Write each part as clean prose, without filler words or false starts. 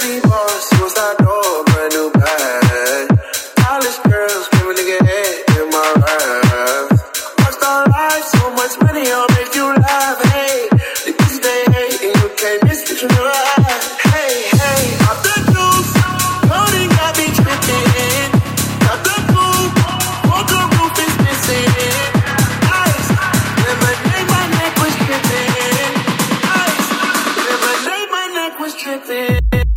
Zany boss, superstar door, brand new bag. College girls, screaming nigga head in my raps. Rockstar life, so much money, I'll make you laugh. Hey, the kids they hate, and you can't miss it, you know that. Hey, hey, off the juice, coding got me tripping. Got the coupe, walker roof is missing. Ice, lemonade, my neck was tripping. Ice, lemonade, my neck was tripping.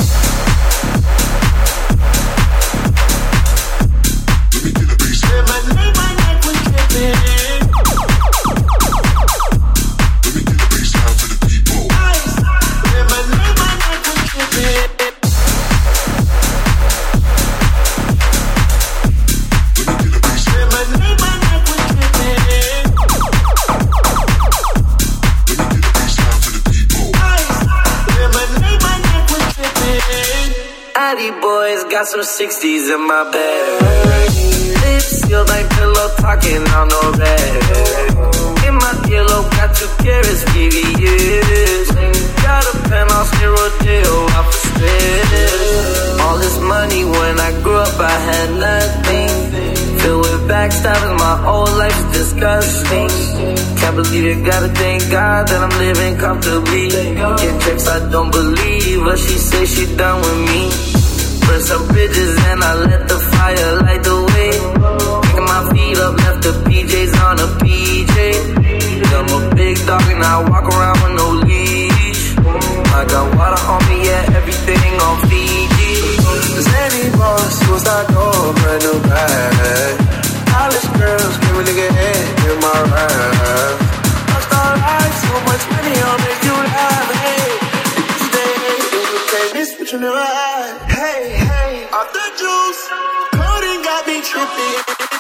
Boys got some 60s in my bag. Lips sealed like pillow talking on no red. In my earlobe got 2 carats, VVS. Got a penthouse near Rodeo off the stairs. All this money when I grew up I had nothing. Filled with backstabbing, my whole life's disgusting. Can't believe it, gotta thank God that I'm living comfortably. Get checks I don't believe, but she say she done with me. Burn some bridges and I let the fire light the way. Picking my feet up, left the PJs on a PJ. I'm a big dog and I walk around with no leash. I got water on me, yeah, everything on Fiji. Zany boss, superstar door, brand new bag. College girls, screaming nigga head in my rap. Rockstar life, so much money, I'll make you laugh. Hey, you stay, you can't miss what you never had. Hey, hey, off the juice, coding got me tripping.